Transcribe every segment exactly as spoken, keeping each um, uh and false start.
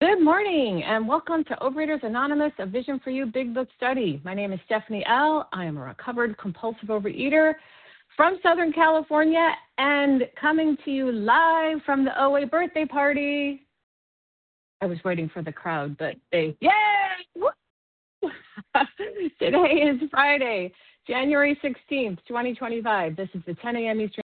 Good morning and welcome to Overeaters Anonymous, a Vision for You Big Book Study. My name is Stephanie L. I am a recovered compulsive overeater from Southern California and coming to you live from the O A birthday party. I was waiting for the crowd, but they, yay! Today is Friday, January sixteenth, twenty twenty-five. This is the ten a.m. Eastern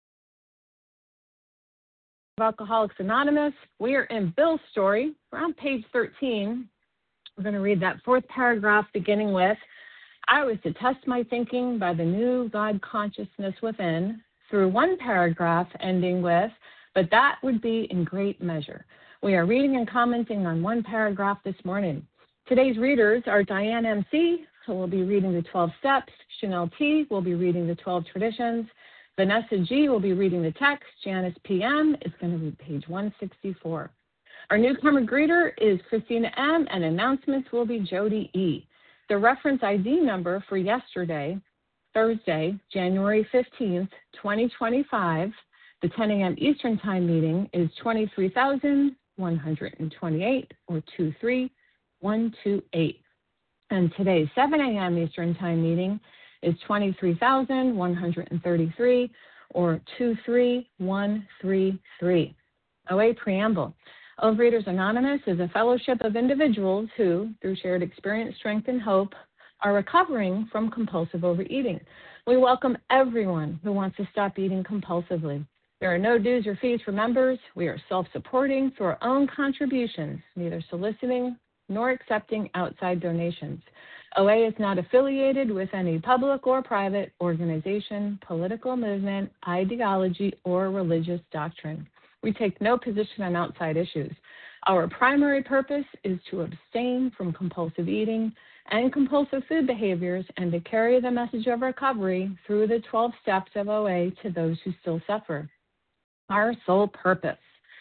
of Alcoholics Anonymous. We are in Bill's story. We're on page thirteen. We're going to read that fourth paragraph beginning with, I was to test my thinking by the new God consciousness within, through one paragraph ending with, but that would be in great measure. We are reading and commenting on one paragraph this morning. Today's readers are Diane M C, who will be reading the twelve steps. Chanel T will be reading the twelve traditions. Vanessa G will be reading the text. Janice P M is going to read page one sixty-four. Our newcomer greeter is Christina M, and announcements will be Jody E. The reference I D number for yesterday, Thursday, January fifteenth, twenty twenty-five, the ten a.m. Eastern Time meeting is twenty-three thousand one hundred twenty-eight or two three one two eight. And today's seven a.m. Eastern Time meeting is twenty-three thousand one hundred thirty-three or two three one three three. O A Preamble. Overeaters Anonymous is a fellowship of individuals who, through shared experience, strength, and hope, are recovering from compulsive overeating. We welcome everyone who wants to stop eating compulsively. There are no dues or fees for members. We are self-supporting through our own contributions, neither soliciting nor accepting outside donations. O A is not affiliated with any public or private organization, political movement, ideology, or religious doctrine. We take no position on outside issues. Our primary purpose is to abstain from compulsive eating and compulsive food behaviors and to carry the message of recovery through the twelve steps of O A to those who still suffer. Our sole purpose.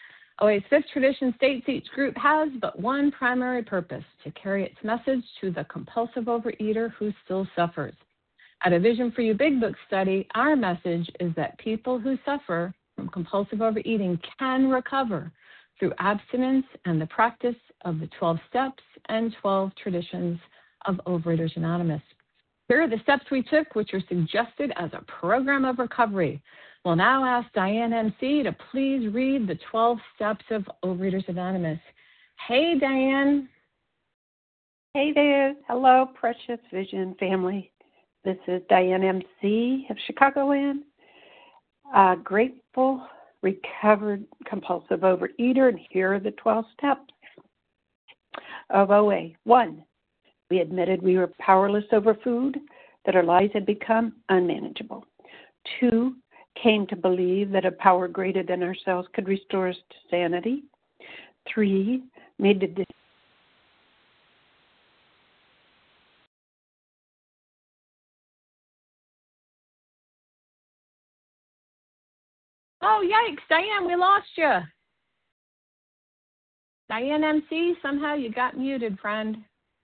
O A's fifth tradition states each group has but one primary purpose, to carry its message to the compulsive overeater who still suffers. At a Vision for You Big Book study, our message is that people who suffer from compulsive overeating can recover through abstinence and the practice of the twelve steps and twelve traditions of Overeaters Anonymous. Here are the steps we took, which are suggested as a program of recovery. We'll now ask Diane M C to please read the twelve steps of Overeaters Anonymous. Hey, Diane. Hey there. Hello, precious Vision family. This is Diane M C of Chicagoland, a grateful, recovered, compulsive overeater, and here are the twelve steps of O A. One, we admitted we were powerless over food, that our lives had become unmanageable. Two, came to believe that a power greater than ourselves could restore us to sanity. Three, made the decision. Oh, yikes, Diane, we lost you. Diane M C, somehow you got muted, friend.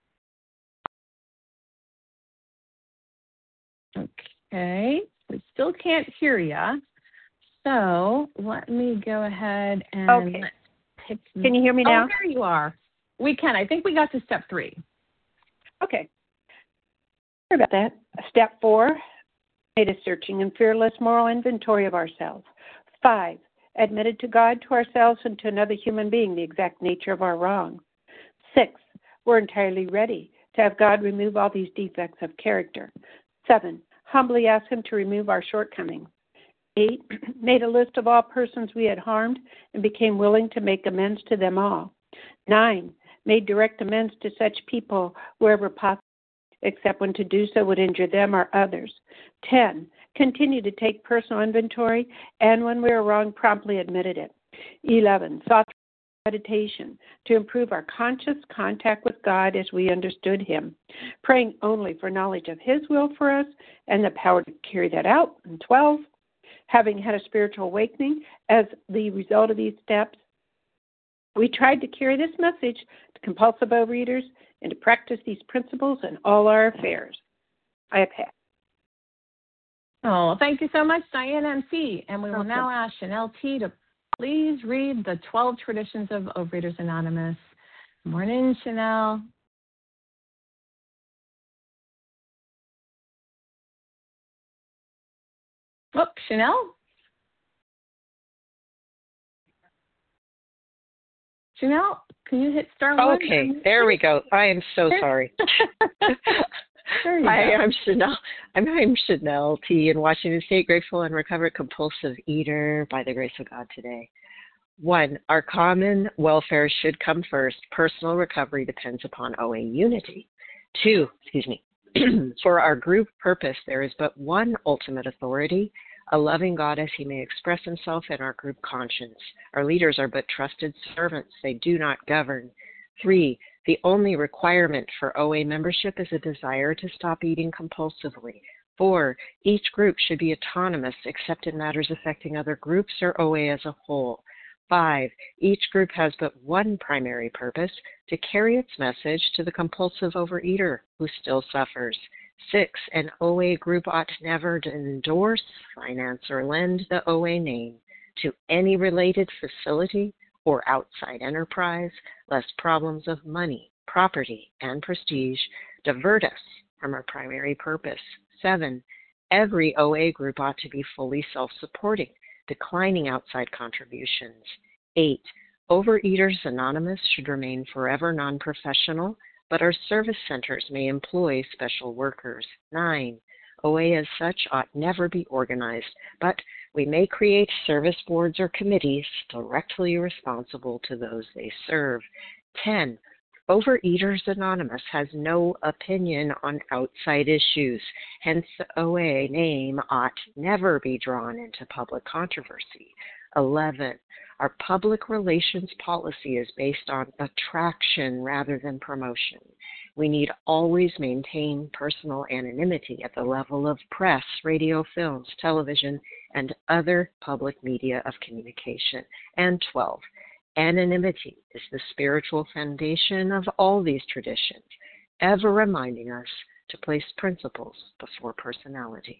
Okay. We still can't hear you, so let me go ahead and okay. pick. Can you hear me now? Oh, there you are. We can. I think we got to step three. Okay. Sorry about that. Step four, made a searching and fearless moral inventory of ourselves. Five, admitted to God, to ourselves, and to another human being the exact nature of our wrong. Six, we're entirely ready to have God remove all these defects of character. Seven, humbly asked him to remove our shortcomings. Eight, made a list of all persons we had harmed and became willing to make amends to them all. Nine, made direct amends to such people wherever possible, except when to do so would injure them or others. Ten, continued to take personal inventory, and when we were wrong, promptly admitted it. Eleven, sought meditation to improve our conscious contact with God as we understood him, praying only for knowledge of his will for us and the power to carry that out. And twelve, having had a spiritual awakening as the result of these steps, we tried to carry this message to compulsive overeaters and to practice these principles in all our affairs. I have had. Oh, thank you so much, Diane M C. And we will okay. now ask Chanel T to please read the twelve traditions of Overeaters Anonymous. Morning, Chanel. Oh, Chanel? Chanel, can you hit star one? Okay, there we go. I am so sorry. Hi, go. I'm Chanel. I'm, I'm Chanel T. in Washington State, grateful and recovered compulsive eater by the grace of God today. One, our common welfare should come first. Personal recovery depends upon O A unity. Two, excuse me, for our group purpose, there is but one ultimate authority, a loving God as he may express himself in our group conscience. Our leaders are but trusted servants. They do not govern. Three, the only requirement for O A membership is a desire to stop eating compulsively. Four, each group should be autonomous except in matters affecting other groups or O A as a whole. Five, each group has but one primary purpose, to carry its message to the compulsive overeater who still suffers. Six, an O A group ought never to endorse, finance, or lend the O A name to any related facility or outside enterprise, lest problems of money, property, and prestige divert us from our primary purpose. Seven, every O A group ought to be fully self-supporting, declining outside contributions. Eight, Overeaters Anonymous should remain forever non-professional, but our service centers may employ special workers. Nine, O A as such ought never be organized, but we may create service boards or committees directly responsible to those they serve. Ten, Overeaters Anonymous has no opinion on outside issues, hence the O A name ought never be drawn into public controversy. Eleven, our public relations policy is based on attraction rather than promotion. We need always maintain personal anonymity at the level of press, radio, films, television, and other public media of communication. And twelve, anonymity is the spiritual foundation of all these traditions, ever reminding us to place principles before personalities.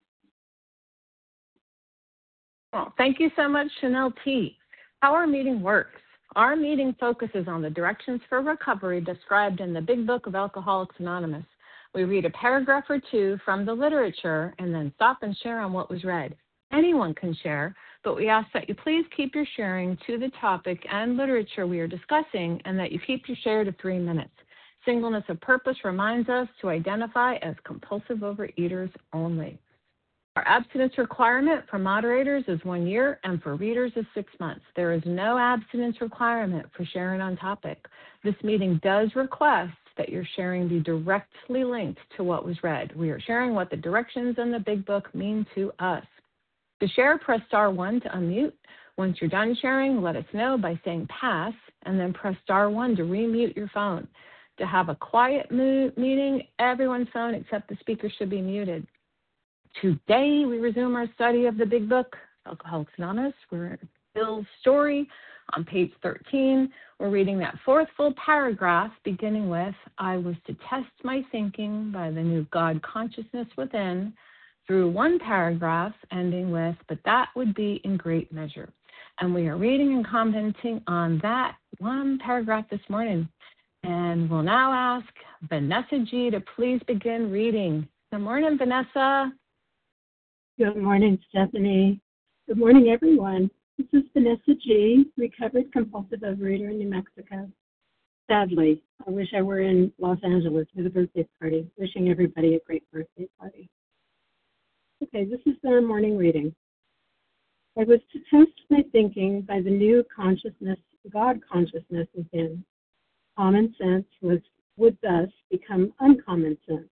Well, thank you so much, Chanel T. How our meeting works. Our meeting focuses on the directions for recovery described in the Big Book of Alcoholics Anonymous. We read a paragraph or two from the literature and then stop and share on what was read. Anyone can share, but we ask that you please keep your sharing to the topic and literature we are discussing and that you keep your share to three minutes. Singleness of purpose reminds us to identify as compulsive overeaters only. Our abstinence requirement for moderators is one year and for readers is six months. There is no abstinence requirement for sharing on topic. This meeting does request that your sharing be directly linked to what was read. We are sharing what the directions in the Big Book mean to us. To share, press star one to unmute. Once you're done sharing, let us know by saying pass, and then press star one to remute your phone. To have a quiet mo- meeting, everyone's phone except the speaker should be muted. Today, we resume our study of the Big Book, Alcoholics Anonymous. We're in Bill's story on page thirteen. We're reading that fourth full paragraph, beginning with, I was to test my thinking by the new God consciousness within, through one paragraph, ending with, but that would be in great measure. And we are reading and commenting on that one paragraph this morning. And we'll now ask Vanessa G. to please begin reading. Good morning, Vanessa. Good morning, Stephanie. Good morning, everyone. This is Vanessa G., recovered compulsive overeater in New Mexico. Sadly, I wish I were in Los Angeles for the birthday party. Wishing everybody a great birthday party. Okay, this is our morning reading. I was to test my thinking by the new consciousness, God consciousness within. Common sense was would thus become uncommon sense.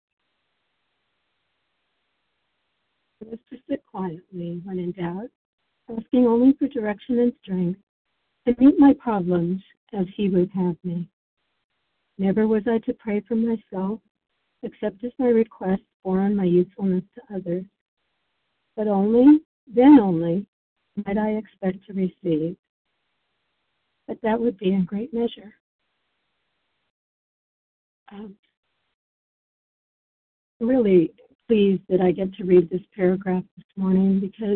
I was to sit quietly when in doubt, asking only for direction and strength, to meet my problems as he would have me. Never was I to pray for myself, except as my request bore on my usefulness to others. But only, then only, might I expect to receive. But that would be in great measure. Um, really pleased that I get to read this paragraph this morning because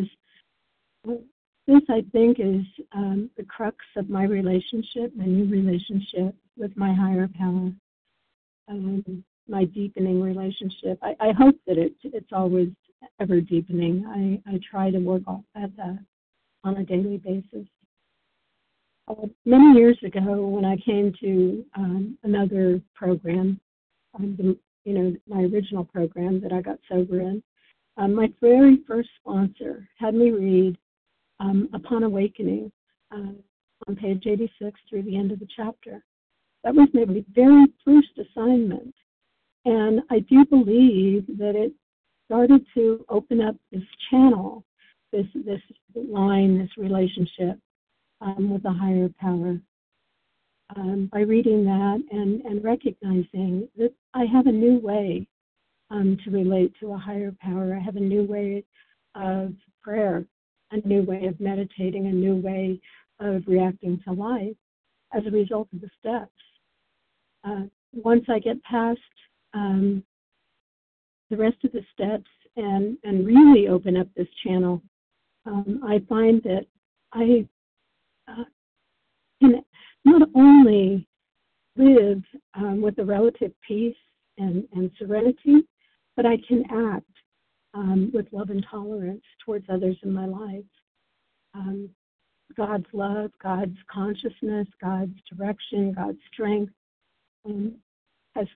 this, I think, is um, the crux of my relationship, my new relationship with my higher power, um, my deepening relationship. I, I hope that it, it's always ever deepening. I, I try to work at that on a daily basis. Uh, many years ago, when I came to um, another program, um, the, you know, my original program that I got sober in, um, my very first sponsor had me read um, Upon Awakening uh, on page eighty-six through the end of the chapter. That was my very first assignment. And I do believe that it started to open up this channel, this this line, this relationship um, with a higher power. Um, by reading that and, and recognizing that I have a new way um, to relate to a higher power. I have a new way of prayer, a new way of meditating, a new way of reacting to life as a result of the steps. Uh, once I get past um, the rest of the steps and, and really open up this channel, um, I find that I uh, can not only live um, with a relative peace and, and serenity, but I can act um, with love and tolerance towards others in my life. Um, God's love, God's consciousness, God's direction, God's strength um, has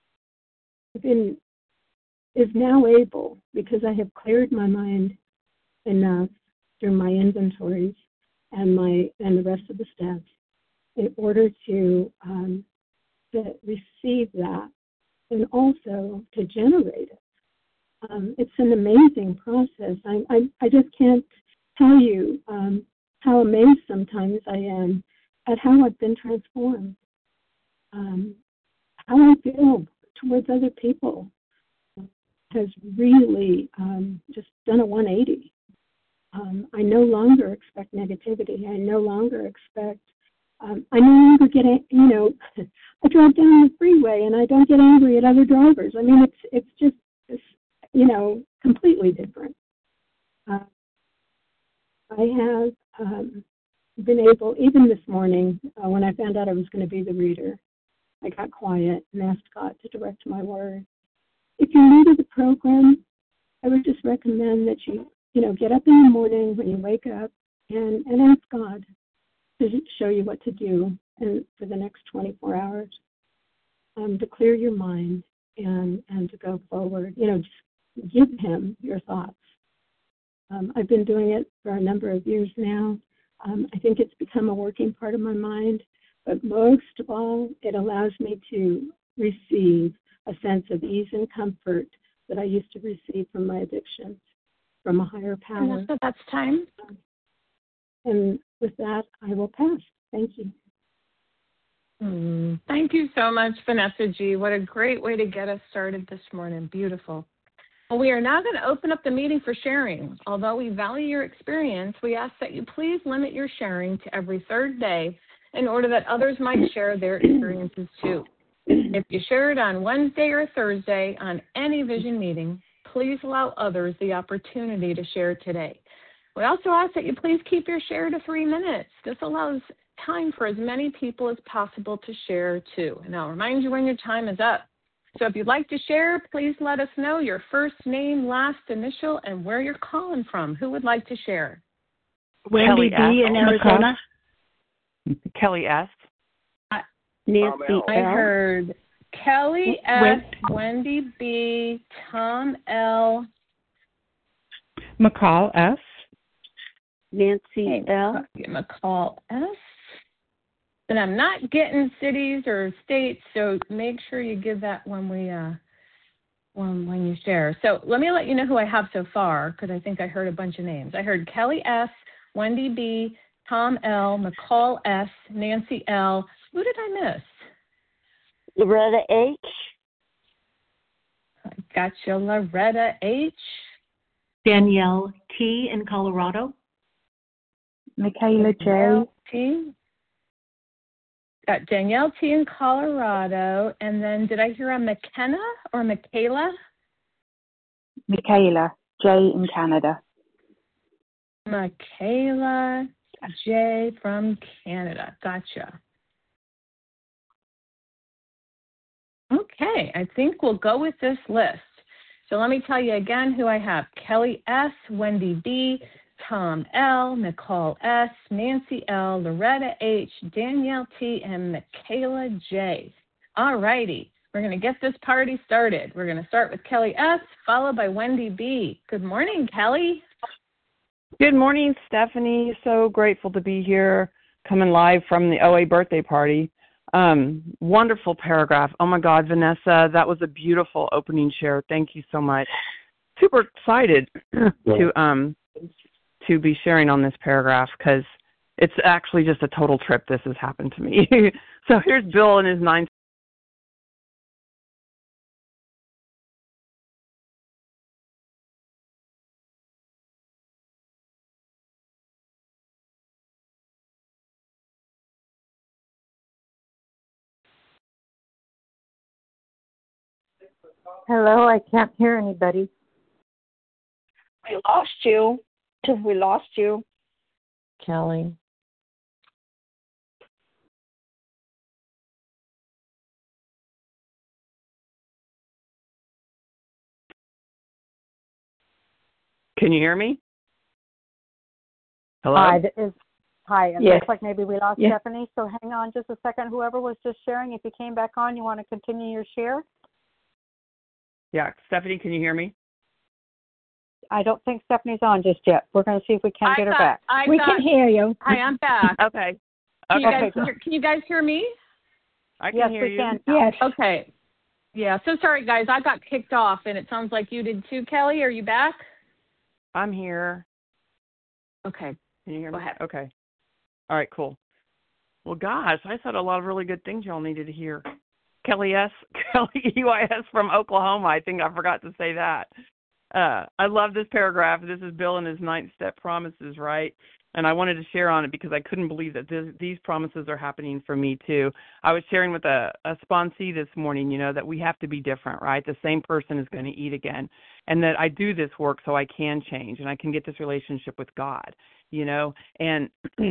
been is now able, because I have cleared my mind enough through my inventories and my and the rest of the steps, in order to um, to receive that and also to generate it. Um, it's an amazing process. I, I I just can't tell you um, how amazed sometimes I am at how I've been transformed, um, how I feel towards other people has really um, just done a one eighty. Um, I no longer expect negativity. I no longer expect, um, I no longer get, you know, I drive down the freeway and I don't get angry at other drivers. I mean, it's it's just, it's, you know, completely different. Uh, I have um, been able, even this morning, uh, when I found out I was going to be the reader, I got quiet and asked God to direct my words. If you're new to the program, I would just recommend that you, you know, get up in the morning when you wake up and, and ask God to show you what to do and for the next twenty-four hours, um, to clear your mind and, and to go forward. You know, just give Him your thoughts. Um, I've been doing it for a number of years now. Um, I think it's become a working part of my mind, but most of all, it allows me to receive a sense of ease and comfort that I used to receive from my addictions, from a higher power. And so that's time. And with that, I will pass. Thank you. Mm, thank you so much, Vanessa G. What a great way to get us started this morning. Beautiful. Well, we are now going to open up the meeting for sharing. Although we value your experience, we ask that you please limit your sharing to every third day in order that others might share their experiences too. If you share it on Wednesday or Thursday on any vision meeting, please allow others the opportunity to share today. We also ask that you please keep your share to three minutes. This allows time for as many people as possible to share too. And I'll remind you when your time is up. So if you'd like to share, please let us know your first name, last initial, and where you're calling from. Who would like to share? Wendy B. in Arizona. Kelly S. Nancy I L. heard Kelly S., Wendy B., Tom L. McCall S. Nancy Hey, L. McCall S. And I'm not getting cities or states, so make sure you give that when we uh when when you share. So let me let you know who I have so far, because I think I heard a bunch of names. I heard Kelly S., Wendy B., Tom L., McCall S., Nancy L. Who did I miss? Loretta H. I got you, Loretta H. Danielle T. in Colorado. Michaela J. Danielle T. Got Danielle T. in Colorado. And then did I hear a McKenna or Michaela? Michaela J. in Canada. Michaela J. from Canada. Gotcha. Okay, I think we'll go with this list. So let me tell you again who I have. Kelly S., Wendy B., Tom L., Nicole S., Nancy L., Loretta H., Danielle T., and Michaela J. All righty, we're going to get this party started. We're going to start with Kelly S., followed by Wendy B. Good morning, Kelly. Good morning, Stephanie. So grateful to be here, coming live from the O A birthday party. Um, wonderful paragraph. Oh my God, Vanessa, that was a beautiful opening share. Thank you so much. Super excited to um to be sharing on this paragraph because it's actually just a total trip. This has happened to me. So here's Bill and his nine. Hello, I can't hear anybody. We lost you. We lost you. Kelly. Can you hear me? Hello? Hi, this is, hi. It Yes. looks like maybe we lost Yes. Stephanie, so hang on just a second. Whoever was just sharing, if you came back on, you want to continue your share? Yeah, Stephanie, can you hear me? I don't think Stephanie's on just yet. We're going to see if we can I get her got, back. I We got, can hear you. Hi, I'm back. Okay. Can you, Okay. guys, hear, can you guys hear me? I can Yes, hear we you. can. Yes. Okay. Yeah, so sorry, guys. I got kicked off, and it sounds like you did too, Kelly. Are you back? I'm here. Okay. Can you hear Go me? ahead. Okay. All right, cool. Well, gosh, I said a lot of really good things y'all needed to hear. Kelly S., Kelly U I S from Oklahoma. I think I forgot to say that. Uh, I love this paragraph. This is Bill and his ninth step promises, right? And I wanted to share on it because I couldn't believe that this, these promises are happening for me too. I was sharing with a, a sponsee this morning, you know, that we have to be different, right? The same person is going to eat again. And that I do this work so I can change and I can get this relationship with God, you know, and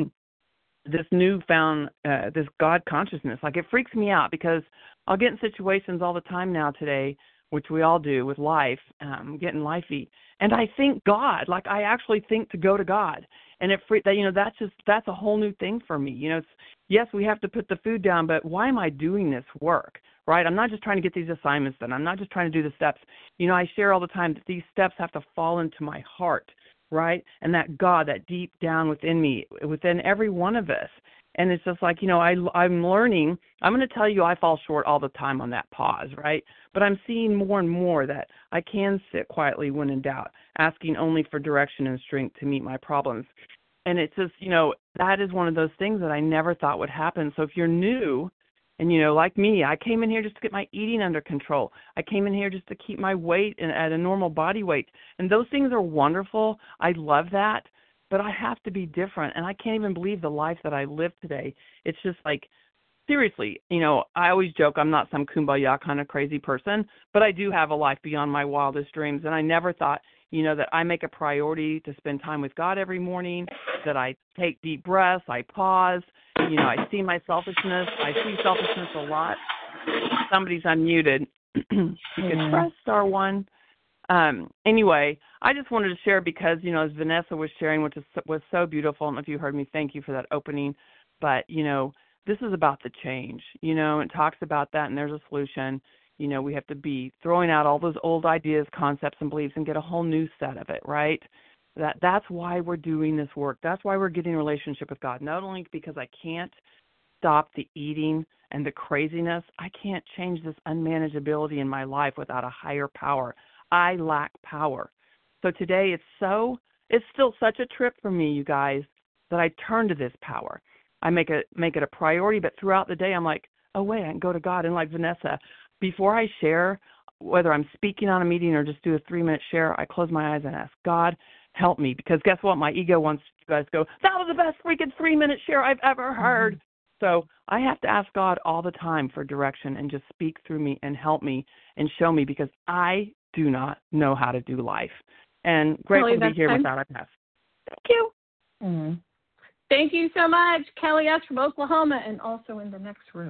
this newfound, uh, this God consciousness, like it freaks me out because I'll get in situations all the time now today, which we all do with life, um, getting lifey. And I think God, like I actually think to go to God. And it free that, you know, that's just, that's a whole new thing for me. You know, it's, yes, we have to put the food down, but why am I doing this work, right? I'm not just trying to get these assignments done. I'm not just trying to do the steps. You know, I share all the time that these steps have to fall into my heart, right? And that God, that deep down within me, within every one of us. And it's just like, you know, I, I'm learning. I'm going to tell you I fall short all the time on that pause, right? But I'm seeing more and more that I can sit quietly when in doubt, asking only for direction and strength to meet my problems. And it's just, you know, that is one of those things that I never thought would happen. So if you're new and, you know, like me, I came in here just to get my eating under control. I came in here just to keep my weight in, at a normal body weight. And those things are wonderful. I love that. But I have to be different. And I can't even believe the life that I live today. It's just like, seriously, you know, I always joke I'm not some kumbaya kind of crazy person, but I do have a life beyond my wildest dreams. And I never thought, you know, that I make a priority to spend time with God every morning, that I take deep breaths, I pause, you know, I see my selfishness. I see selfishness a lot. Somebody's unmuted. You can press star one. Um, anyway, I just wanted to share because, you know, as Vanessa was sharing, which is, was so beautiful, I don't know if you heard me, thank you for that opening, but, you know, this is about the change, you know, it talks about that and there's a solution. You know, we have to be throwing out all those old ideas, concepts, and beliefs and get a whole new set of it, right? That That's why we're doing this work. That's why we're getting a relationship with God, not only because I can't stop the eating and the craziness, I can't change this unmanageability in my life without a higher power. I lack power. So today it's so, it's still such a trip for me, you guys, that I turn to this power. I make it, make it a priority, but throughout the day I'm like, oh, wait, I can go to God. And like Vanessa, before I share, whether I'm speaking on a meeting or just do a three-minute share, I close my eyes and ask, God, help me. Because guess what? My ego wants you guys to go, that was the best freaking three-minute share I've ever heard. Mm-hmm. So I have to ask God all the time for direction and just speak through me and help me and show me because I do not know how to do life. And grateful Kelly, to be here time. with that. I pass. Thank you. Mm-hmm. Thank you so much, Kelly S. from Oklahoma and also in the next room.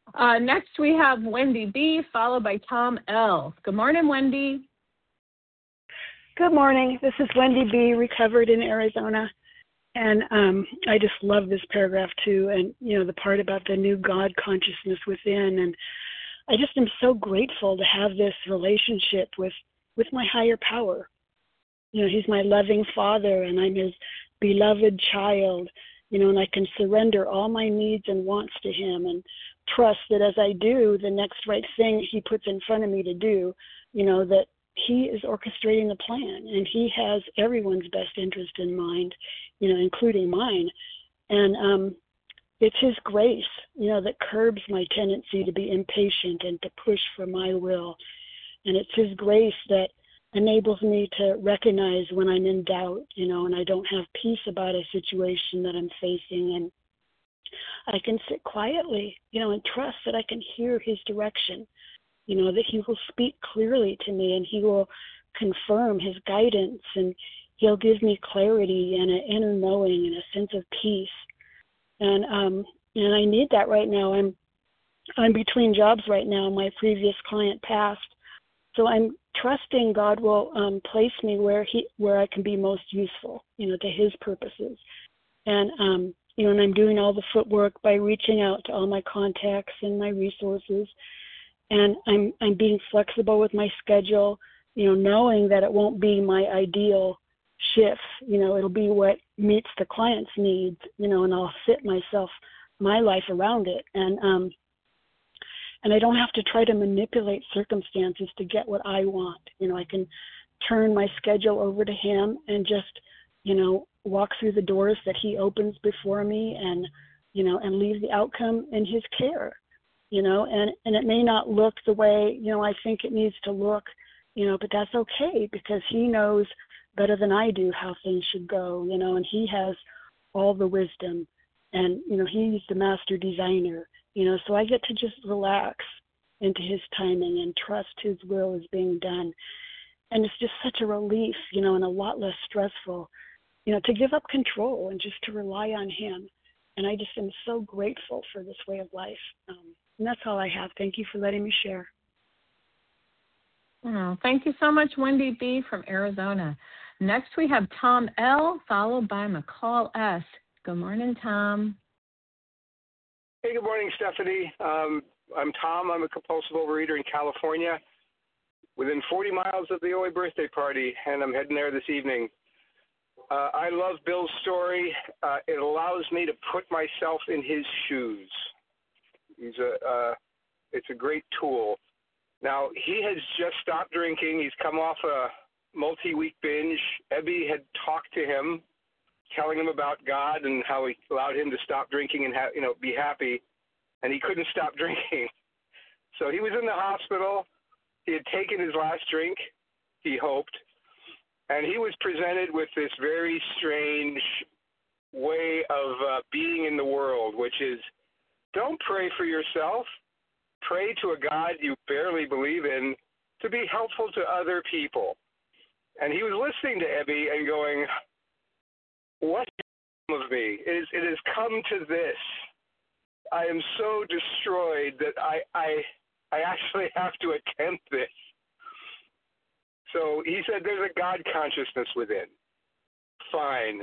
Uh, next, we have Wendy B., followed by Tom L. Good morning, Wendy. Good morning. This is Wendy B., recovered in Arizona. And um, I just love this paragraph, too, and, you know, the part about the new God consciousness within. And I just am so grateful to have this relationship with, with my higher power. You know, he's my loving father, and I'm his beloved child, you know, and I can surrender all my needs and wants to him and trust that as I do the next right thing he puts in front of me to do, you know, that he is orchestrating the plan, and he has everyone's best interest in mind, you know, including mine. And um, it's his grace, you know, that curbs my tendency to be impatient and to push for my will. And it's his grace that enables me to recognize when I'm in doubt, you know, and I don't have peace about a situation that I'm facing. And I can sit quietly, you know, and trust that I can hear his direction. You know, that he will speak clearly to me, and he will confirm his guidance, and he'll give me clarity and an inner knowing and a sense of peace. And um, and I need that right now. I'm I'm between jobs right now. My previous client passed, so I'm trusting God will um, place me where he where I can be most useful, you know, to his purposes. And um, you know, and I'm doing all the footwork by reaching out to all my contacts and my resources. And I'm I'm being flexible with my schedule, you know, knowing that it won't be my ideal shift. You know, it'll be what meets the client's needs, you know, and I'll fit myself, my life around it. And um, and I don't have to try to manipulate circumstances to get what I want. You know, I can turn my schedule over to him and just, you know, walk through the doors that he opens before me, and, you know, and leave the outcome in his care. You know, and, and it may not look the way, you know, I think it needs to look, you know, but that's okay, because he knows better than I do how things should go, you know, and he has all the wisdom, and, you know, he's the master designer, you know, so I get to just relax into his timing and trust his will is being done. And it's just such a relief, you know, and a lot less stressful, you know, to give up control and just to rely on him. And I just am so grateful for this way of life. Um, And that's all I have. Thank you for letting me share. Oh, thank you so much, Wendy B. from Arizona. Next, we have Tom L., followed by McCall S. Good morning, Tom. Hey, good morning, Stephanie. Um, I'm Tom. I'm a compulsive overeater in California, within forty miles of the O A birthday party, and I'm heading there this evening. Uh, I love Bill's story. Uh, it allows me to put myself in his shoes. He's a, uh, it's a great tool. Now, he has just stopped drinking. He's come off a multi-week binge. Ebby had talked to him, telling him about God and how he allowed him to stop drinking and, ha- you know, be happy, and he couldn't stop drinking. So he was in the hospital. He had taken his last drink, he hoped, and he was presented with this very strange way of uh, being in the world, which is, don't pray for yourself. Pray to a God you barely believe in to be helpful to other people. And he was listening to Ebby and going, what of me? It, is, it has come to this. I am so destroyed that I, I, I actually have to attempt this. So he said there's a God consciousness within. Fine.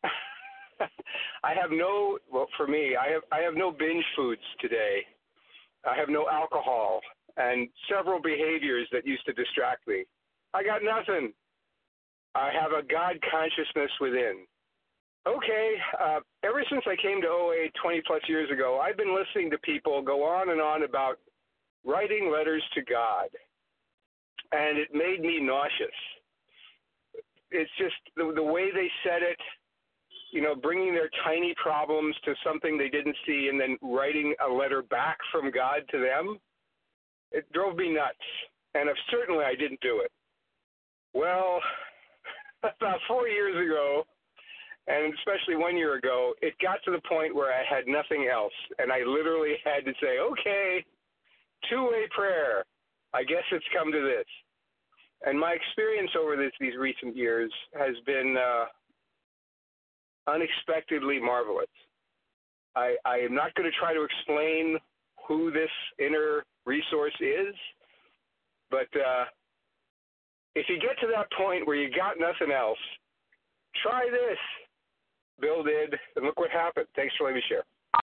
I have no, well, for me, I have I have no binge foods today. I have no alcohol and several behaviors that used to distract me. I got nothing. I have a God consciousness within. Okay, uh, ever since I came to O A twenty plus years ago, I've been listening to people go on and on about writing letters to God, and it made me nauseous. It's just the, the way they said it. You know, bringing their tiny problems to something they didn't see and then writing a letter back from God to them, it drove me nuts. And if certainly I didn't do it. Well, about four years ago, and especially one year ago, it got to the point where I had nothing else. And I literally had to say, okay, two-way prayer. I guess it's come to this. And my experience over this, these recent years has been uh, unexpectedly marvelous. I, I am not going to try to explain who this is. But uh, if you get to that point where you got nothing else, try this. Bill did, and look what happened. Thanks for letting me share.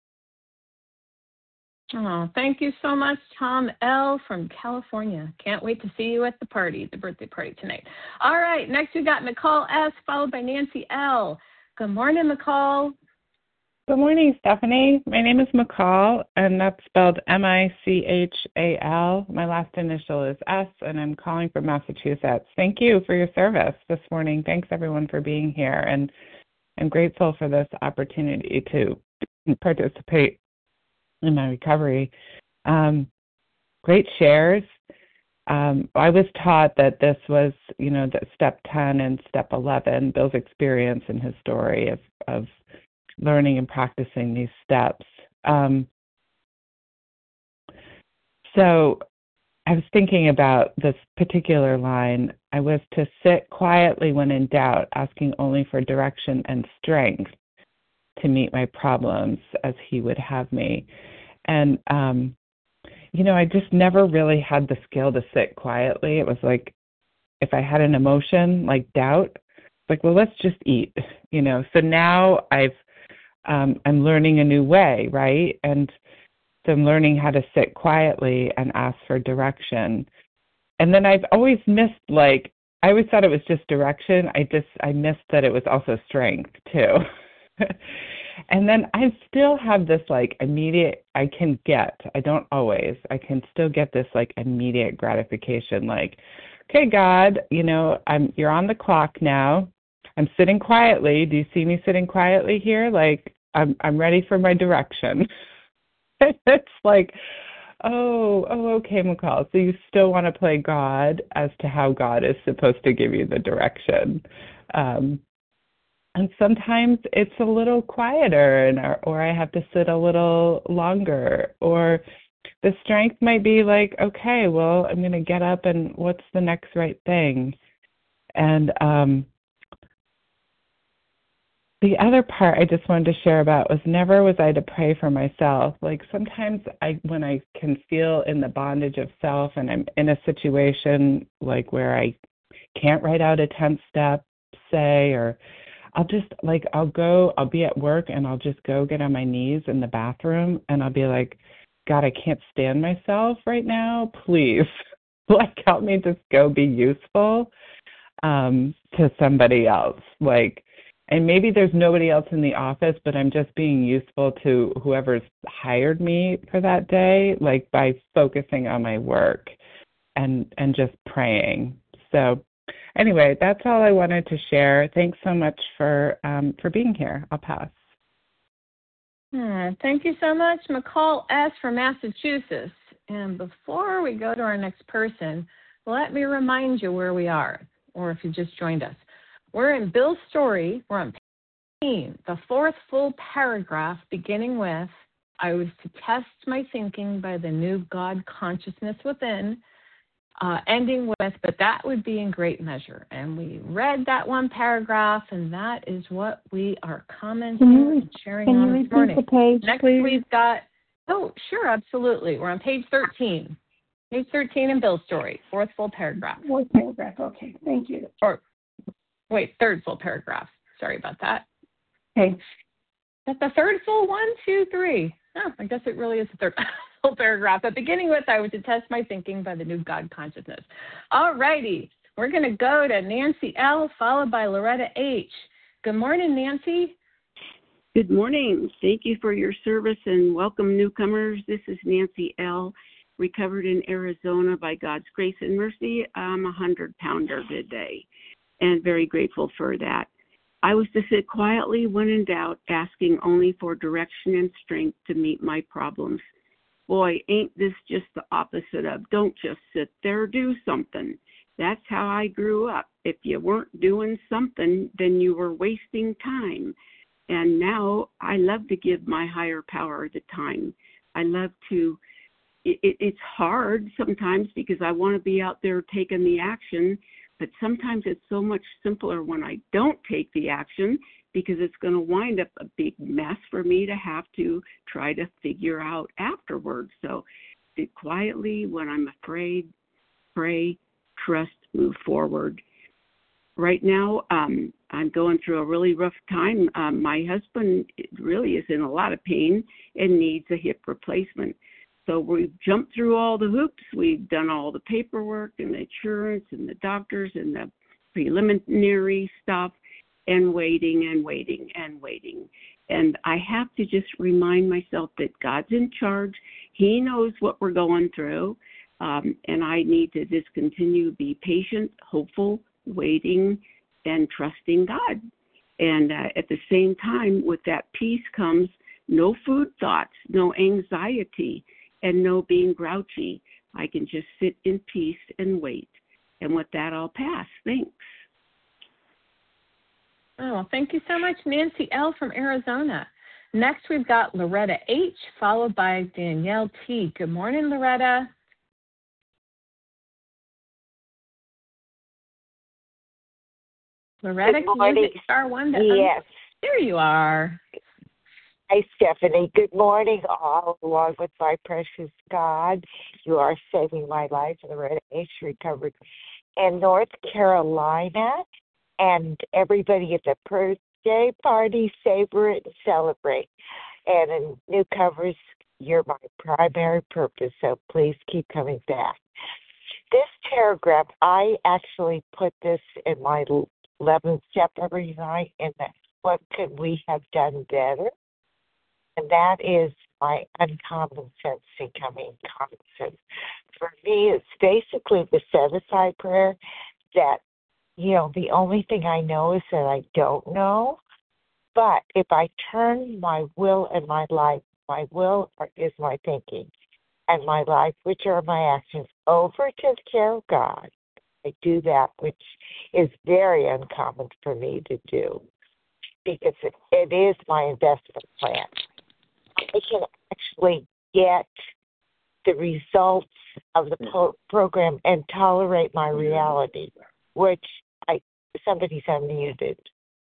Oh, thank you so much, Tom L. from California. Can't wait to see you at the party, the birthday party tonight. All right, next we got Nicole S., followed by Nancy L. Good morning, Nicole. Good morning, Stephanie. My name is McCall, and that's spelled M I C H A L. My last initial is S, and I'm calling from Massachusetts. Thank you for your service this morning. Thanks, everyone, for being here, and I'm grateful for this opportunity to participate in my recovery. Um, great shares. Um, I was taught that this was, you know, the step ten and step eleven, Bill's experience and his story of, of learning and practicing these steps. Um, so I was thinking about this particular line. I was to sit quietly when in doubt, asking only for direction and strength to meet my problems as he would have me. And, um, you know, I just never really had the skill to sit quietly. It was like if I had an emotion like doubt, it's like, well, let's just eat, you know. So now I've, um, I'm learning a new way, right? And so I'm learning how to sit quietly and ask for direction. And then I've always missed, like, I always thought it was just direction. I just, I missed that it was also strength too. And then I still have this like immediate, I can get, I don't always, I can still get this like immediate gratification, like, okay, God, you know, I'm, you're on the clock now. I'm sitting quietly. Do you see me sitting quietly here? Like, I'm, I'm ready for my direction. It's like, oh, oh, okay, McCall. So you still want to play God as to how God is supposed to give you the direction. Um, And sometimes it's a little quieter, and or, or I have to sit a little longer. Or the strength might be like, okay, well, I'm going to get up, and what's the next right thing? And um, the other part I just wanted to share about was never was I to pray for myself. Like sometimes I, when I can feel in the bondage of self, and I'm in a situation like where I can't write out a tenth step, say, or I'll just like, I'll go, I'll be at work and I'll just go get on my knees in the bathroom and I'll be like, God, I can't stand myself right now. Please, like, help me just go be useful um, to somebody else. Like, and maybe there's nobody else in the office, but I'm just being useful to whoever's hired me for that day, like by focusing on my work and, and just praying. So anyway, that's all I wanted to share. Thanks so much for um, for being here. I'll pass. Hmm, thank you so much, McCall S. from Massachusetts. And before we go to our next person, let me remind you where we are, or if you just joined us. We're in Bill's story. We're on page eighteen, the fourth full paragraph, beginning with, I was to test my thinking by the new God consciousness within, Uh, ending with, but that would be in great measure. And we read that one paragraph, and that is what we are commenting you, and sharing can on you this repeat morning. The page, Next, please? we've got, oh, sure, absolutely. We're on page thirteen. Page thirteen in Bill's story, fourth full paragraph. Fourth paragraph, okay, thank you. Or, wait, third full paragraph. Sorry about that. Okay. That's the third full one, two, three. Oh, I guess it really is the third full paragraph. But beginning with, I was to test my thinking by the new God consciousness. All righty. We're going to go to Nancy L., followed by Loretta H. Good morning, Nancy. Good morning. Thank you for your service and welcome newcomers. This is Nancy L., recovered in Arizona by God's grace and mercy. I'm a hundred-pounder today and very grateful for that. I was to sit quietly when in doubt, asking only for direction and strength to meet my problems. Boy, ain't this just the opposite of don't just sit there, do something. That's how I grew up. If you weren't doing something, then you were wasting time. And now I love to give my higher power the time. I love to, it, it, it's hard sometimes because I want to be out there taking the action. But sometimes it's so much simpler when I don't take the action because it's going to wind up a big mess for me to have to try to figure out afterwards. So sit quietly when I'm afraid, pray, trust, move forward. Right now, um, I'm going through a really rough time. Um, my husband really is in a lot of pain and needs a hip replacement. So we've jumped through all the hoops. We've done all the paperwork and the insurance and the doctors and the preliminary stuff, and waiting and waiting and waiting. And I have to just remind myself that God's in charge. He knows what we're going through. Um, and I need to just continue to be patient, hopeful, waiting, and trusting God. And uh, at the same time, with that peace comes no food thoughts, no anxiety, and no being grouchy. I can just sit in peace and wait. And with that, I'll pass. Thanks. Oh, well, thank you so much, Nancy L. from Arizona. Next, we've got Loretta H., followed by Danielle T. Good morning, Loretta. Loretta, Good morning. can you hit star one? To yes. Un- there you are. Hi, Stephanie. Good morning, all, along with my precious God. You are saving my life. Loretta H. recovered in North Carolina. And everybody at the birthday party, savor it and celebrate. And in newcomers, you're my primary purpose, so please keep coming back. This paragraph, I actually put this in my eleventh step every night in the what could we have done better? And that is my uncommon sense becoming common sense. For me, it's basically the set-aside prayer that, you know, the only thing I know is that I don't know. But if I turn my will and my life, my will is my thinking, and my life, which are my actions, over to the care of God, I do that, which is very uncommon for me to do, because it, it is my investment plan. I can actually get the results of the po- program and tolerate my reality, which I somebody's unmuted,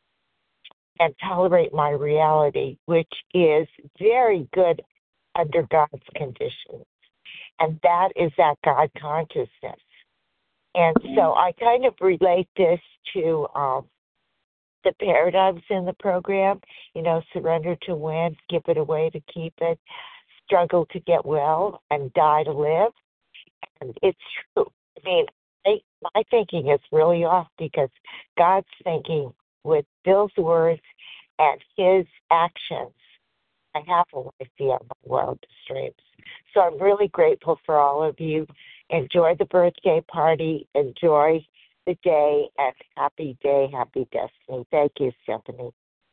and tolerate my reality, which is very good under God's conditions. And that is that God consciousness. And so I kind of relate this to um, the paradigms in the program, you know, surrender to win, give it away to keep it, struggle to get well, and die to live. And it's true. I mean, I, my thinking is really off because God's thinking with Bill's words and his actions, I have a life beyond my wildest dreams. So I'm really grateful for all of you. Enjoy the birthday party. Enjoy the day, and happy day, happy destiny. Thank you, Stephanie.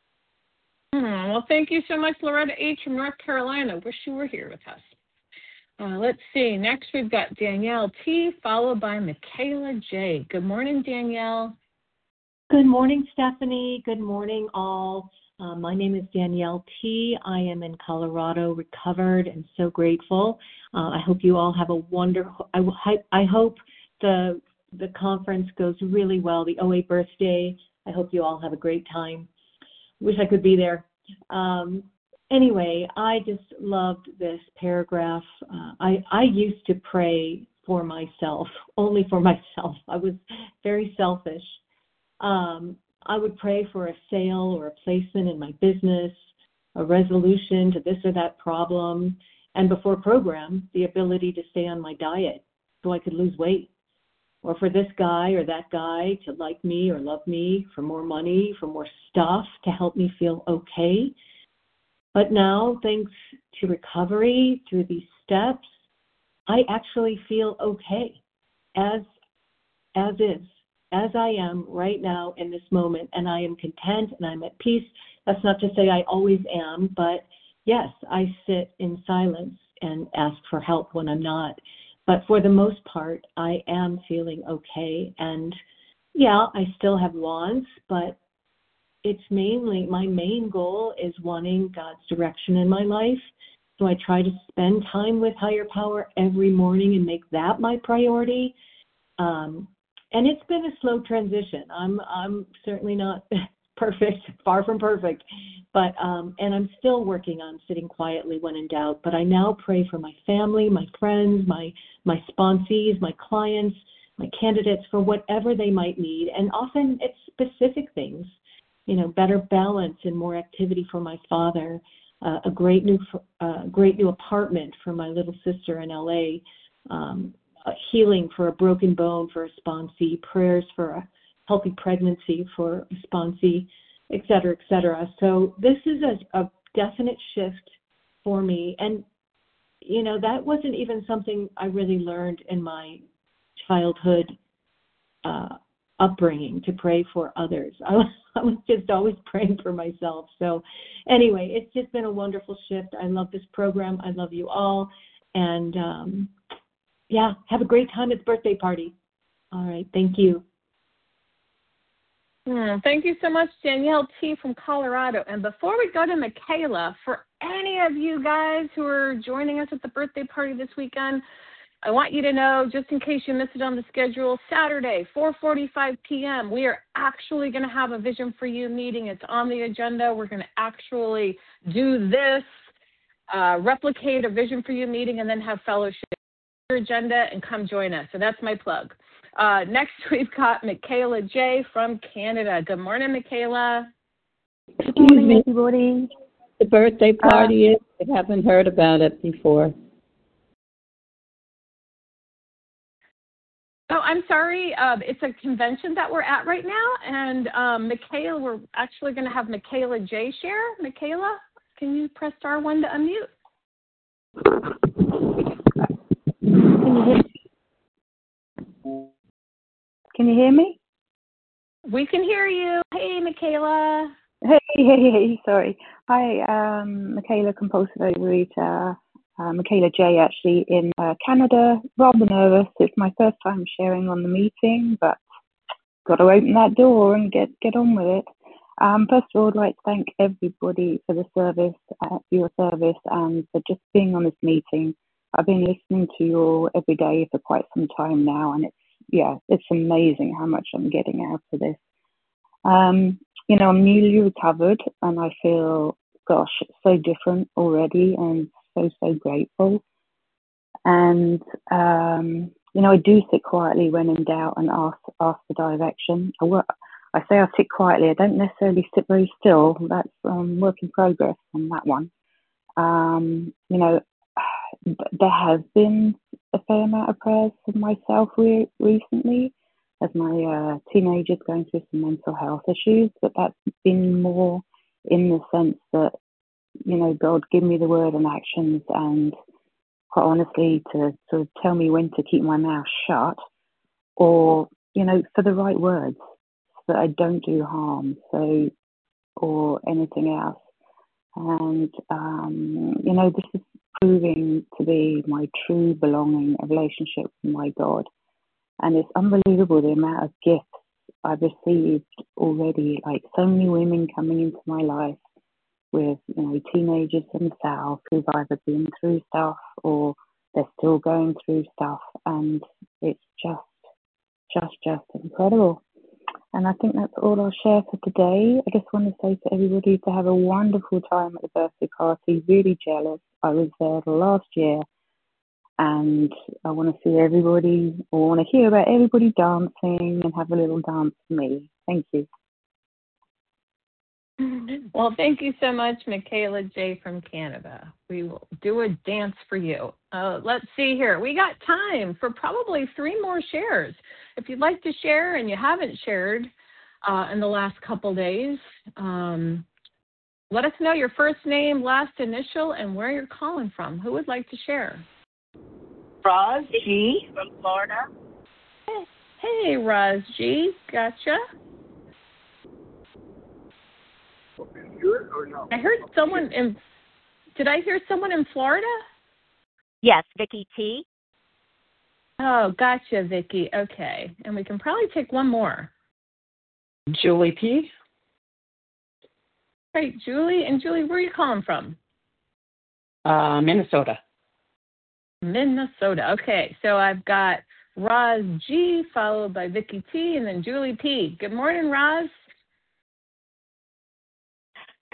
Oh, well, thank you so much, Loretta H. from North Carolina. Wish you were here with us. Uh, let's see. Next, we've got Danielle T., followed by Michaela J. Good morning, Danielle. Good morning, Stephanie. Good morning, all. Uh, my name is Danielle T. I am in Colorado, recovered, and so grateful. Uh, I hope you all have a wonderful. I, I hope the the conference goes really well. The O A birthday. I hope you all have a great time. Wish I could be there. Um, anyway, I just loved this paragraph. Uh, I I used to pray for myself, only for myself. I was very selfish. Um, I would pray for a sale or a placement in my business, a resolution to this or that problem, and before program, the ability to stay on my diet so I could lose weight, or for this guy or that guy to like me or love me, for more money, for more stuff to help me feel okay. But now, thanks to recovery through these steps, I actually feel okay as as is. As I am right now in this moment, and I am content and I'm at peace. That's not to say I always am, but yes, I sit in silence and ask for help when I'm not. But for the most part, I am feeling okay. And yeah, I still have wants, but it's mainly, my main goal is wanting God's direction in my life. So I try to spend time with higher power every morning and make that my priority. Um, And it's been a slow transition. I'm I'm certainly not perfect, far from perfect. But, um, and I'm still working on sitting quietly when in doubt. But I now pray for my family, my friends, my, my sponsees, my clients, my candidates for whatever they might need. And often it's specific things, you know, better balance and more activity for my father, uh, a great new, uh, great new apartment for my little sister in L A, um, healing for a broken bone for a sponsee, prayers for a healthy pregnancy for a sponsee, et cetera, et cetera. So this is a, a definite shift for me. And, you know, that wasn't even something I really learned in my childhood uh, upbringing, to pray for others. I was, I was just always praying for myself. So anyway, it's just been a wonderful shift. I love this program. I love you all. And um, yeah, have a great time at the birthday party. All right. Thank you. Mm, thank you so much, Danielle T. from Colorado. And before we go to Michaela, for any of you guys who are joining us at the birthday party this weekend, I want you to know, just in case you missed it on the schedule, Saturday, four forty-five p.m., we are actually going to have a Vision for You meeting. It's on the agenda. We're going to actually do this, uh, replicate a Vision for You meeting, and then have fellowship your agenda and come join us. So that's my plug. Uh, next, we've got Michaela J. from Canada. Good morning, Michaela. Good morning, everybody. The birthday party uh, is, I haven't heard about it before. Oh, I'm sorry. Uh, it's a convention that we're at right now, and um, Michaela, we're actually going to have Michaela J. share. Michaela, can you press star one to unmute? Can you hear me? Can you hear me? We can hear you. Hey, Michaela. Hey, hey, hey, sorry. Hi, um, Michaela, compulsive overeater. Uh, Michaela J, actually, in uh, Canada. Rather nervous. It's my first time sharing on the meeting, but got to open that door and get, get on with it. Um, first of all, I'd like to thank everybody for the service, uh, your service, and for just being on this meeting. I've been listening to you all every day for quite some time now, and it's yeah, it's amazing how much I'm getting out of this. Um, you know, I'm newly recovered, and I feel, gosh, so different already, and so, so grateful. And, um, you know, I do sit quietly when in doubt and ask, ask for direction. I, work, I say I sit quietly. I don't necessarily sit very still. That's um, work in progress on that one. Um, you know, there has been a fair amount of prayers for myself re- recently as my uh, teenager's going through some mental health issues, but that's been more in the sense that, you know, God give me the word and actions, and quite honestly to sort of tell me when to keep my mouth shut, or, you know, for the right words so that I don't do harm, so, or anything else. And, um, you know, this is proving to be my true belonging, a relationship with my God. And it's unbelievable the amount of gifts I've received already, like so many women coming into my life with, you know, teenagers themselves who've either been through stuff or they're still going through stuff. And it's just, just, just incredible. And I think that's all I'll share for today. I just want to say to everybody to have a wonderful time at the birthday party. Really jealous. I was there last year, and I want to see everybody, or want to hear about everybody dancing and have a little dance for me. Thank you. Well, thank you so much, Michaela J. from Canada. We will do a dance for you. Uh, let's see here. We got time for probably three more shares. If you'd like to share and you haven't shared uh, in the last couple days, um, let us know your first name, last initial, and where you're calling from. Who would like to share? Roz G. from Florida. Hey, hey Roz G. Gotcha. Or no? I heard someone in, did I hear someone in Florida? Yes, Vicky T. Oh, gotcha, Vicky. Okay. And we can probably take one more. Julie P. Great, Julie. And Julie, where are you calling from? Uh, Minnesota. Minnesota. Okay. So I've got Roz G, followed by Vicky T, and then Julie P. Good morning, Roz.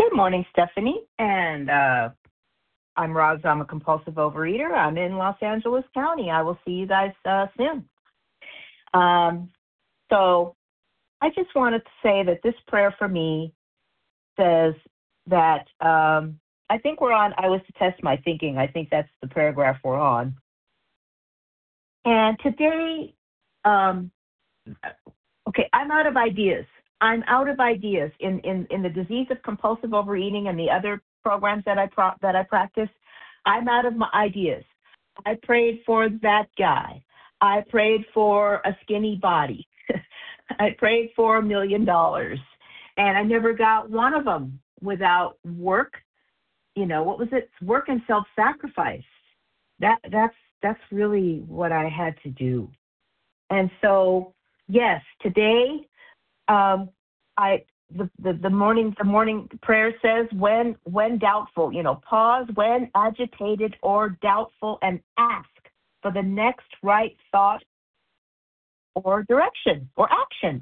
Good morning, Stephanie. And uh, I'm Roz. I'm a compulsive overeater. I'm in Los Angeles County. I will see you guys uh, soon. Um, so I just wanted to say that this prayer for me says that um, I think we're on, I was to test my thinking. I think that's the paragraph we're on. And today, um, okay, I'm out of ideas. I'm out of ideas in, in, in the disease of compulsive overeating and the other programs that I pro- that I practice. I'm out of my ideas. I prayed for that guy. I prayed for a skinny body. I prayed for a million dollars, and I never got one of them without work. You know, what was it? Work and self-sacrifice. That that's that's really what I had to do. And so, yes, today, um, I the, the the morning the morning prayer says when when doubtful, you know, pause when agitated or doubtful, and ask for the next right thought or direction or action,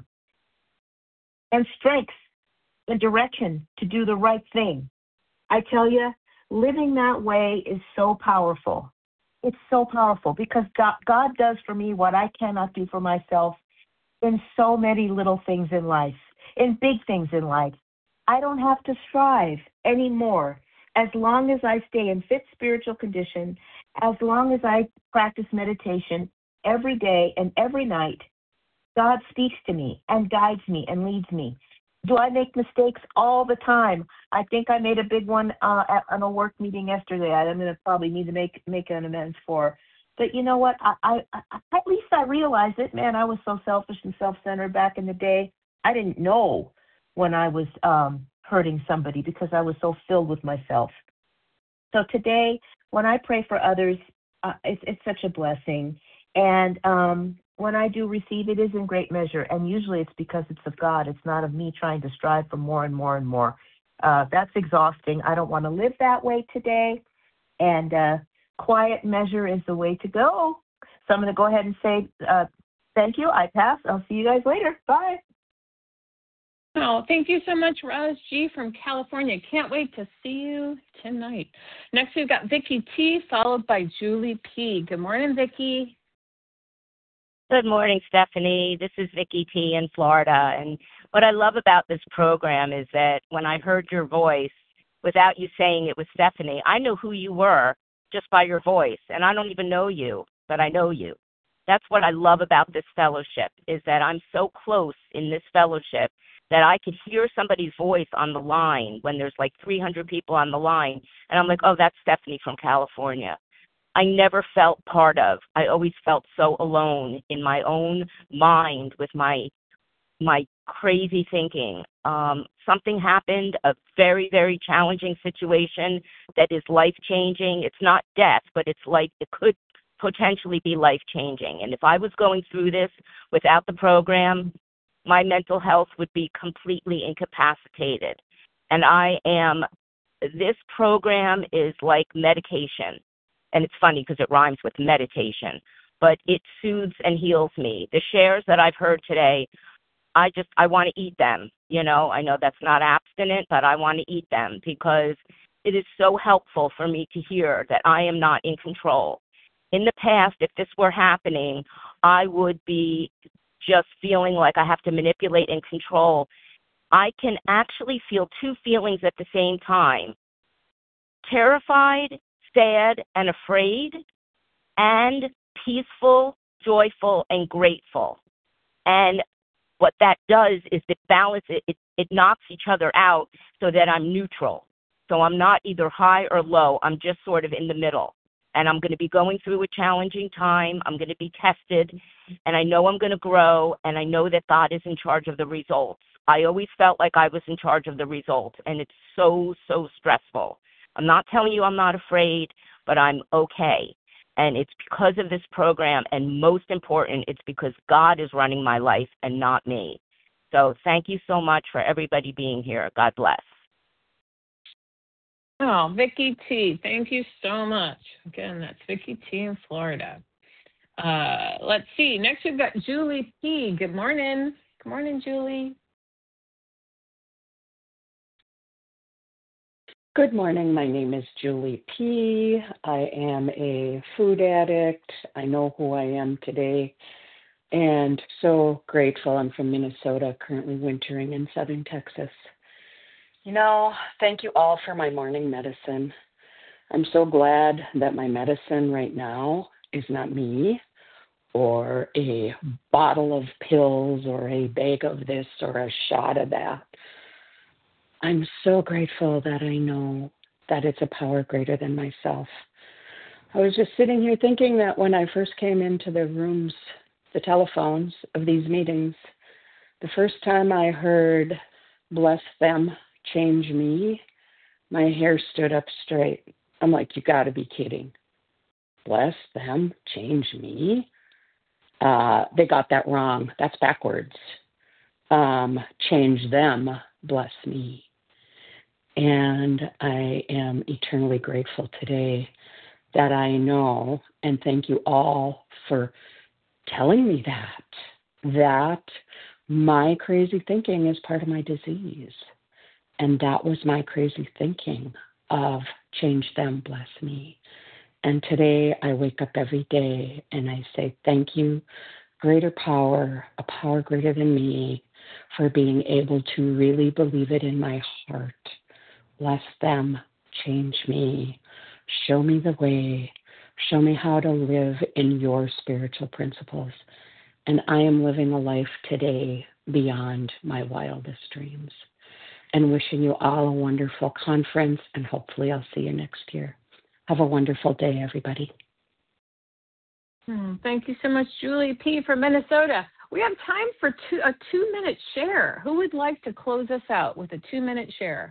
and strength and direction to do the right thing. I tell you, living that way is so powerful. It's so powerful because God, God does for me what I cannot do for myself in so many little things in life, in big things in life. I don't have to strive anymore. As long as I stay in fit spiritual condition, as long as I practice meditation every day and every night, God speaks to me and guides me and leads me. Do I make mistakes all the time? I think I made a big one uh, at, at a work meeting yesterday. I'm going to probably need to make make an amends for. But you know what? I, I, I at least I realized it. Man, I was so selfish and self-centered back in the day. I didn't know when I was um, hurting somebody because I was so filled with myself. So today, when I pray for others, uh, it's, it's such a blessing. And um, when I do receive, it is in great measure. And usually it's because it's of God. It's not of me trying to strive for more and more and more. Uh, that's exhausting. I don't want to live that way today. And uh, quiet measure is the way to go. So I'm going to go ahead and say uh, thank you. I pass. I'll see you guys later. Bye. Oh, thank you so much, Roz G. from California. Can't wait to see you tonight. Next, we've got Vicki T., followed by Julie P. Good morning, Vicki. Good morning, Stephanie. This is Vicki T. in Florida. And what I love about this program is that when I heard your voice, without you saying it was Stephanie, I know who you were just by your voice. And I don't even know you, but I know you. That's what I love about this fellowship, is that I'm so close in this fellowship that I could hear somebody's voice on the line when there's like three hundred people on the line. And I'm like, oh, that's Stephanie from California. I never felt part of. I always felt so alone in my own mind with my my crazy thinking. Um, something happened, a very, very challenging situation that is life-changing. It's not death, but it's like it could potentially be life-changing. And if I was going through this without the program, my mental health would be completely incapacitated. And I am, this program is like medication. And it's funny because it rhymes with meditation, but it soothes and heals me. The shares that I've heard today, I just, I want to eat them. You know, I know that's not abstinent, but I want to eat them because it is so helpful for me to hear that I am not in control. In the past, if this were happening, I would be just feeling like I have to manipulate and control. I can actually feel two feelings at the same time: terrified, sad, and afraid, and peaceful, joyful, and grateful. And what that does is it balances, it, it knocks each other out so that I'm neutral. So I'm not either high or low. I'm just sort of in the middle. And I'm going to be going through a challenging time. I'm going to be tested, and I know I'm going to grow, and I know that God is in charge of the results. I always felt like I was in charge of the results, and it's so, so stressful. I'm not telling you I'm not afraid, but I'm okay. And it's because of this program, and most important, it's because God is running my life and not me. So thank you so much for everybody being here. God bless. Oh, Vicki T., thank you so much. Again, that's Vicki T. in Florida. Uh, let's see. Next, we've got Julie P. Good morning. Good morning, Julie. Good morning. My name is Julie P. I am a food addict. I know who I am today and so grateful. I'm from Minnesota, currently wintering in southern Texas. You know, thank you all for my morning medicine. I'm so glad that my medicine right now is not me or a bottle of pills or a bag of this or a shot of that. I'm so grateful that I know that it's a power greater than myself. I was just sitting here thinking that when I first came into the rooms, the telephones of these meetings, the first time I heard bless them, change me, my hair stood up straight. I'm like, you got to be kidding. Bless them, change me? Uh, they got that wrong. That's backwards. Um, change them, bless me. And I am eternally grateful today that I know, and thank you all for telling me that, that my crazy thinking is part of my disease. And that was my crazy thinking of change them, bless me. And today I wake up every day and I say, thank you, greater power, a power greater than me, for being able to really believe it in my heart. Bless them, change me, show me the way, show me how to live in your spiritual principles. And I am living a life today beyond my wildest dreams. And wishing you all a wonderful conference, and hopefully I'll see you next year. Have a wonderful day, everybody. Hmm, thank you so much, Julie P. from Minnesota. We have time for two, a two-minute share. Who would like to close us out with a two-minute share?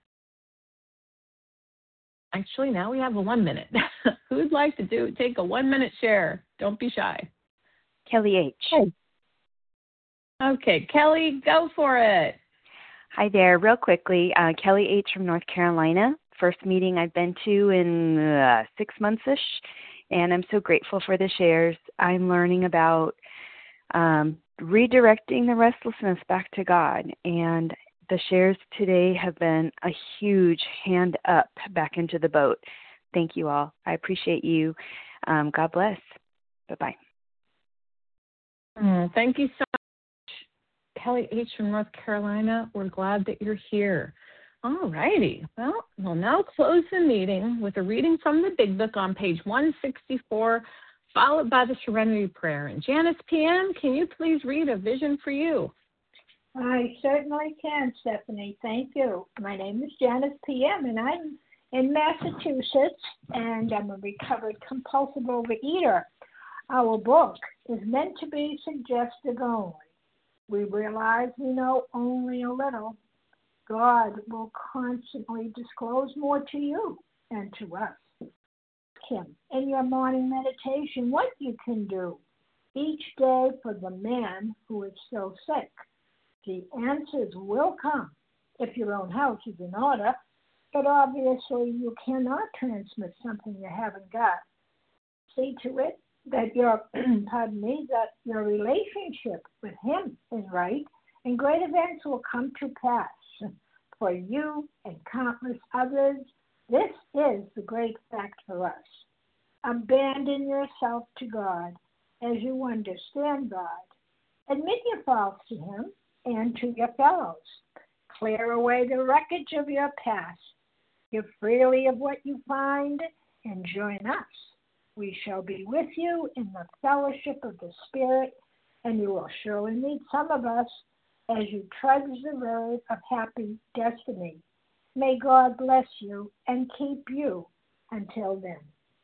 Actually, now we have a one minute. Who'd like to do take a one minute share? Don't be shy. Kelly H. Hey. Okay, Kelly, go for it. Hi there. Real quickly, uh, Kelly H. from North Carolina. First meeting I've been to in uh, six months-ish, and I'm so grateful for the shares. I'm learning about um, redirecting the restlessness back to God, and the shares today have been a huge hand up back into the boat. Thank you all. I appreciate you. Um, God bless. Bye-bye. Mm, thank you so much, Kelly H. from North Carolina. We're glad that you're here. All righty. Well, we'll now close the meeting with a reading from the Big Book on page one sixty-four, followed by the Serenity Prayer. And Janice P M, can you please read A Vision for You? I certainly can, Stephanie. Thank you. My name is Janice P M, and I'm in Massachusetts, and I'm a recovered compulsive overeater. Our book is meant to be suggestive only. We realize we know only a little. God will constantly disclose more to you and to us. Him in your morning meditation what you can do each day for the man who is so sick. The answers will come if your own house is in order, but obviously you cannot transmit something you haven't got. See to it that your, pardon me, that your relationship with him is right, and great events will come to pass for you and countless others. This is the great fact for us. Abandon yourself to God as you understand God. Admit your faults to him and to your fellows. Clear away the wreckage of your past. Give freely of what you find and join us. We shall be with you in the fellowship of the Spirit, and you will surely meet some of us as you trudge the road of happy destiny. May God bless you and keep you until then.